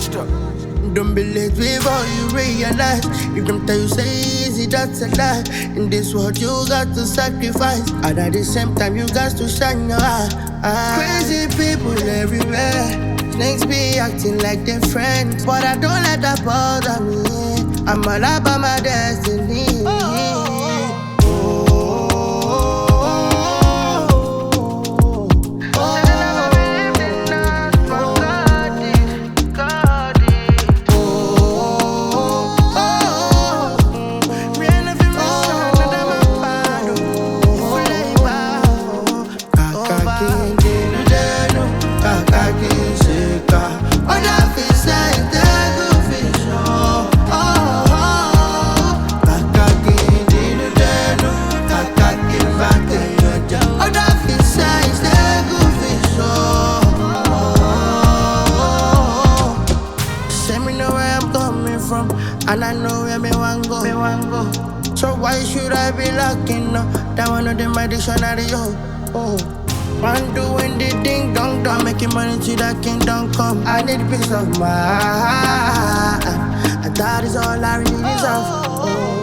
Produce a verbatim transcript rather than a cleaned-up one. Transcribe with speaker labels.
Speaker 1: Monster. Don't be late before you realize. If them tell you say easy, that's a lie. In this world you got to sacrifice, and at the same time you got to shine your eye. Crazy people everywhere. Snakes be acting like they're friends, but I don't let that bother me. I'm all about my destiny. And I know where me want go, me want go. So why should I be locking up? That one of them my dictionary, yo. Oh, man doing the thing, dong dong, making money till that kingdom come. I need peace of mind, and that is all I really deserve. Oh.